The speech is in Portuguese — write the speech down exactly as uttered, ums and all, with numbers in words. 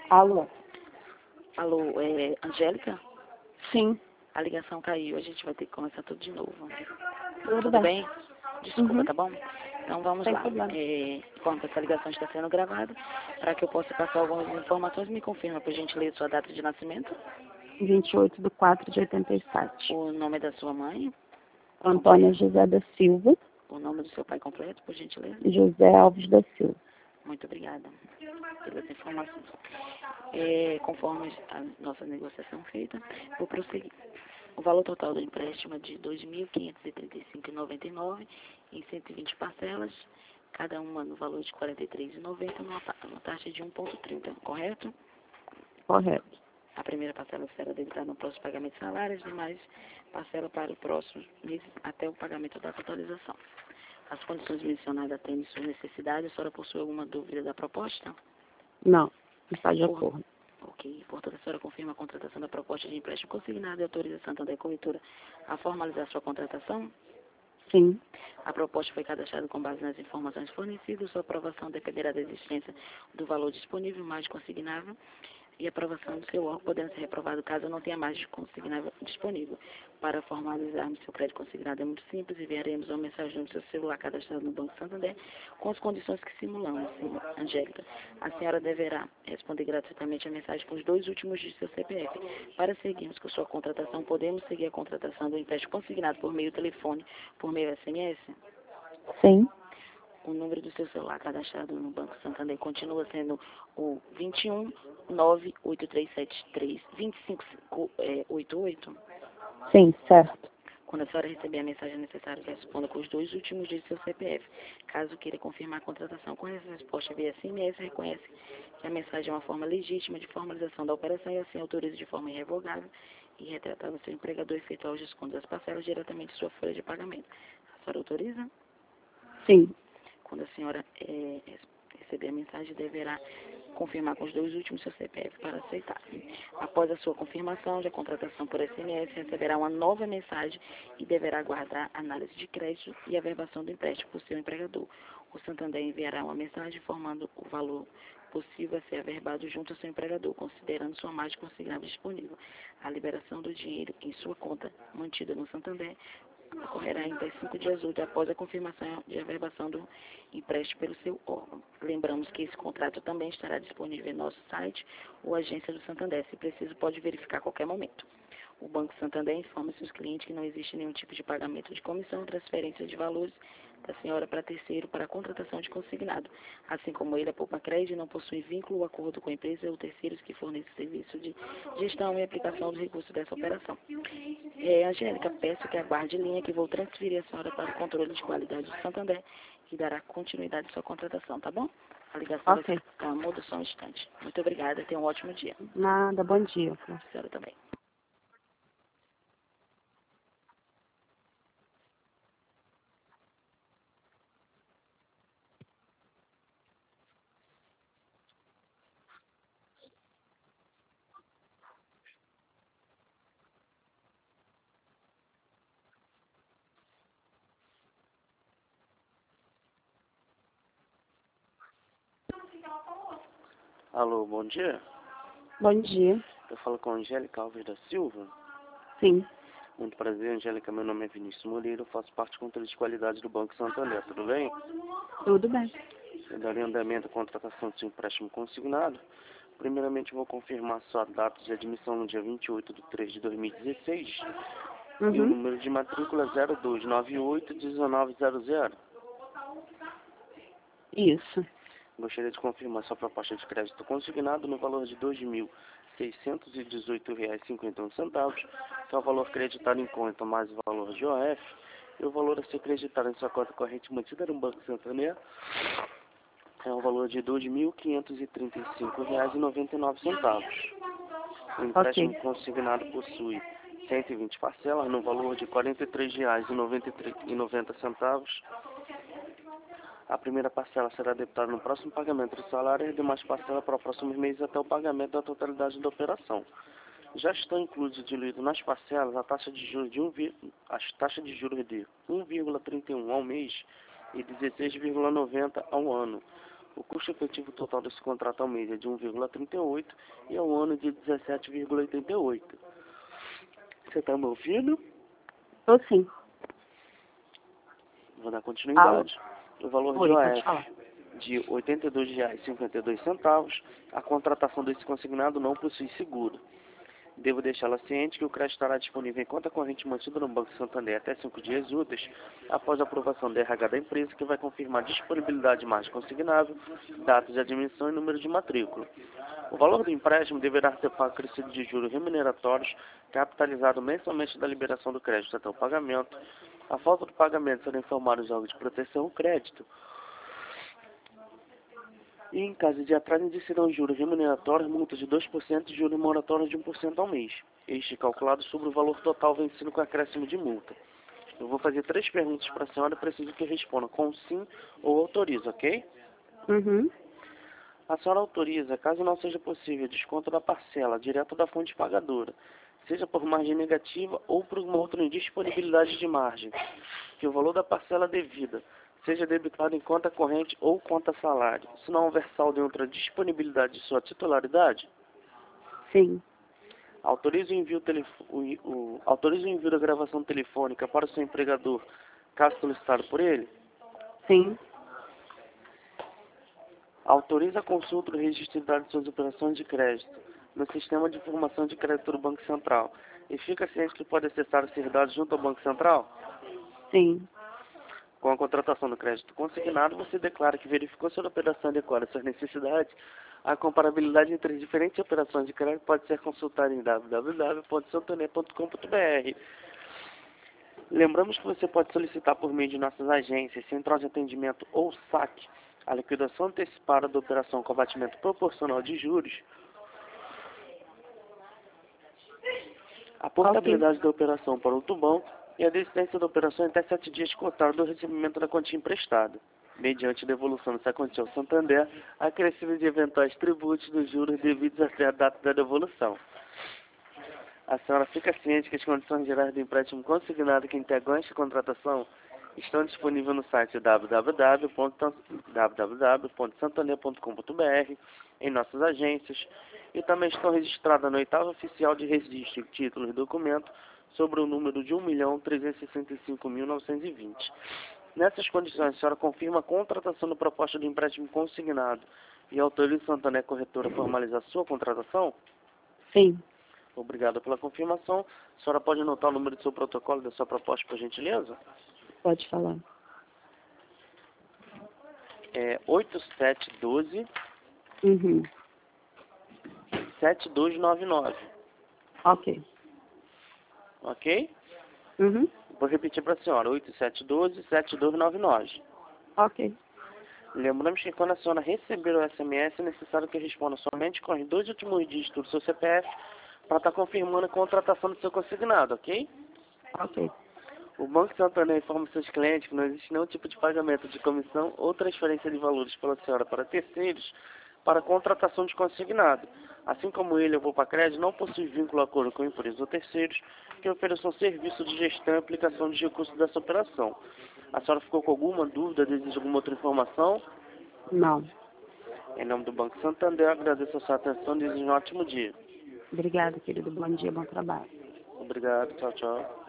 Alô? Alô, é Angélica? Sim. A ligação caiu, a gente vai ter que começar tudo de novo. Tudo, Tudo bem? bem? Desculpa, Uhum. tá bom? Então vamos Sem lá. problema. É, enquanto essa ligação está sendo gravada, para que eu possa passar algumas informações, me confirma, por gentileza, sua data de nascimento, vinte e oito de quatro de oitenta e sete. o nome da sua mãe, Antônia José da Silva. o nome do seu pai completo, por gentileza. José Alves da Silva. Muito obrigada pelas informações. É, conforme a nossa negociação feita, vou prosseguir. O valor total do empréstimo é de dois mil quinhentos e trinta e cinco reais e noventa e nove centavos em cento e vinte parcelas, cada uma no valor de quarenta e três reais e noventa centavos, numa, ta- numa taxa de um vírgula trinta, correto? Correto. A primeira parcela será debitada no próximo pagamento de salário, as demais parcelas para o próximo mês até o pagamento da totalização. As condições mencionadas atendem suas necessidades. A senhora possui alguma dúvida da proposta? Não. Está de Por- acordo. Ok. Portanto, a senhora confirma a contratação da proposta de empréstimo consignado e autoriza a Santander Corretora a formalizar sua contratação? Sim. A proposta foi cadastrada com base nas informações fornecidas. Sua aprovação dependerá da existência do valor disponível mais consignável e aprovação do seu órgão, podendo ser reprovado caso não tenha mais de consignável disponível. Para formalizarmos seu crédito consignado é muito simples. Enviaremos uma mensagem no seu celular cadastrado no Banco Santander com as condições que simulamos, sim, Angélica. A senhora deverá responder gratuitamente a mensagem com os dois últimos dígitos do seu C P F. Para seguirmos com sua contratação, podemos seguir a contratação do empréstimo consignado por meio telefone, por meio S M S? Sim. O número do seu celular cadastrado no Banco Santander continua sendo o vinte e um, nove oito três sete três, dois cinco oito oito? Sim, certo. Quando a senhora receber a mensagem necessária, responda com os dois últimos dígitos do seu C P F. Caso queira confirmar a contratação com essa resposta via S M S, reconhece que a mensagem é uma forma legítima de formalização da operação e assim autoriza de forma irrevogável e retratável seu empregador efetuar os descontos das parcelas diretamente de sua folha de pagamento. A senhora autoriza? Sim. Quando a senhora é, receber a mensagem, deverá confirmar com os dois últimos seu C P F para aceitar. Após a sua confirmação de contratação por S M S, receberá uma nova mensagem e deverá aguardar análise de crédito e averbação do empréstimo por seu empregador. O Santander enviará uma mensagem informando o valor possível a ser averbado junto ao seu empregador, considerando sua margem consignável disponível. A liberação do dinheiro em sua conta mantida no Santander ocorrerá em até cinco dias úteis após a confirmação de averbação do empréstimo pelo seu órgão. Lembramos que esse contrato também estará disponível em nosso site ou agência do Santander. Se preciso, pode verificar a qualquer momento. O Banco Santander informa seus clientes que não existe nenhum tipo de pagamento de comissão, transferência de valores da senhora para terceiro para a contratação de consignado. Assim como ele, a Poupa Crédito não possui vínculo ou acordo com a empresa ou terceiros que fornecem serviço de gestão e aplicação dos recursos dessa operação. É, Angélica, peço que aguarde linha que vou transferir a senhora para o controle de qualidade do Santander e dará continuidade à sua contratação, tá bom? A ligação Ok. vai ficar muda só um instante. Muito obrigada, tenha um ótimo dia. Nada. Bom dia. A senhora também. Alô, bom dia. Bom dia. Eu falo com a Angélica Alves da Silva. Sim. Muito prazer, Angélica. Meu nome é Vinícius Moreira. Eu faço parte do controle de qualidade do Banco Santander. Tudo bem? Tudo bem. Eu darei andamento à contratação de seu empréstimo consignado. Primeiramente, vou confirmar sua data de admissão no dia vinte e oito de três de dois mil e dezesseis. E o Uhum. número de matrícula zero dois nove oito um nove zero zero. Isso. Gostaria de confirmar sua proposta de crédito consignado no valor de dois mil seiscentos e dezoito reais e cinquenta e um centavos, que é o valor creditado em conta mais o valor de O F, e o valor a ser creditado em sua conta corrente mantida no Banco Santander é o valor de dois mil quinhentos e trinta e cinco reais e noventa e nove centavos. O empréstimo Ok. consignado possui cento e vinte parcelas no valor de quarenta e três reais e noventa centavos. A primeira parcela será debitada no próximo pagamento do salário e as demais parcelas para o próximo mês até o pagamento da totalidade da operação. Já estão incluídos diluídos nas parcelas a taxa de juros de um, as taxas de juros de um vírgula trinta e um ao mês e dezesseis vírgula noventa ao ano. O custo efetivo total desse contrato ao mês é de um vírgula trinta e oito e ao ano de dezessete vírgula oitenta e oito. Você está me ouvindo? Tô sim. Vou dar continuidade. O valor Oi, de pode O F falar. de oitenta e dois reais e cinquenta e dois centavos, a contratação desse consignado não possui seguro. Devo deixá-la ciente que o crédito estará disponível em conta corrente mantida no Banco Santander até cinco dias úteis, após a aprovação do R H da empresa, que vai confirmar disponibilidade de margem consignável, data de admissão e número de matrícula. O valor do empréstimo deverá ser pago acrescido de juros remuneratórios, capitalizado mensalmente da liberação do crédito até o pagamento. A falta do pagamento será informado os órgãos de proteção ao crédito. E em caso de atraso, incidirão juros remuneratórios, multa de dois por cento e juros moratórios de um por cento ao mês. Este calculado sobre o valor total vencido com acréscimo de multa. Eu vou fazer três perguntas para a senhora e preciso que responda com sim ou autoriza, ok? Uhum. A senhora autoriza, caso não seja possível, desconto da parcela direto da fonte pagadora, seja por margem negativa ou por uma outra indisponibilidade de margem, que o valor da parcela devida seja debitado em conta corrente ou conta salário, se não houver saldo em outra disponibilidade de sua titularidade. Sim. Autoriza o envio, telefo- o, o, autoriza o envio da gravação telefônica para o seu empregador, caso solicitado por ele. Sim. Autoriza a consulta do registro de dados de suas operações de crédito no sistema de informação de crédito do Banco Central e fica ciente que pode acessar esses dados junto ao Banco Central? Sim. Com a contratação do crédito consignado, você declara que verificou se a operação adequada às suas necessidades. A comparabilidade entre as diferentes operações de crédito pode ser consultada em w w w ponto santander ponto com ponto b r. Lembramos que você pode solicitar por meio de nossas agências, central de atendimento ou S A C, a liquidação antecipada da operação com abatimento proporcional de juros, a portabilidade okay. da operação para outro banco e a desistência da operação em até sete dias contado do recebimento da quantia emprestada, mediante devolução dessa quantia ao Santander, acrescido de eventuais tributos dos juros devidos até a data da devolução. A senhora fica ciente que as condições gerais do empréstimo consignado que integram esta contratação estão disponíveis no site w w w ponto santander ponto com ponto b r, em nossas agências, e também estão registradas no oitavo oficial de registro, título e documento, sobre o número de um milhão trezentos e sessenta e cinco mil novecentos e vinte. Nessas condições, a senhora confirma a contratação da proposta de empréstimo consignado e autoriza o Santander Corretora a formalizar sua contratação? Sim. Obrigado pela confirmação. A senhora pode anotar o número do seu protocolo da sua proposta, por gentileza? Pode falar. É oito sete um dois, Uhum. sete dois nove nove. Ok. Ok? Uhum. Vou repetir para a senhora. oito sete um dois, sete dois nove nove. Ok. Lembramos que quando a senhora receber o S M S, é necessário que responda somente com os dois últimos dígitos do seu C P F para estar confirmando a contratação do seu consignado, ok? Ok. O Banco Santander informa seus clientes que não existe nenhum tipo de pagamento de comissão ou transferência de valores pela senhora para terceiros para contratação de consignado. Assim como ele, eu vou para crédito, não possui vínculo a acordo com empresas ou terceiros que ofereçam serviço de gestão e aplicação de recursos dessa operação. A senhora ficou com alguma dúvida, deseja alguma outra informação? Não. Em nome do Banco Santander, agradeço a sua atenção e desejo um ótimo dia. Obrigada, querido. Bom dia, bom trabalho. Obrigado, tchau, tchau.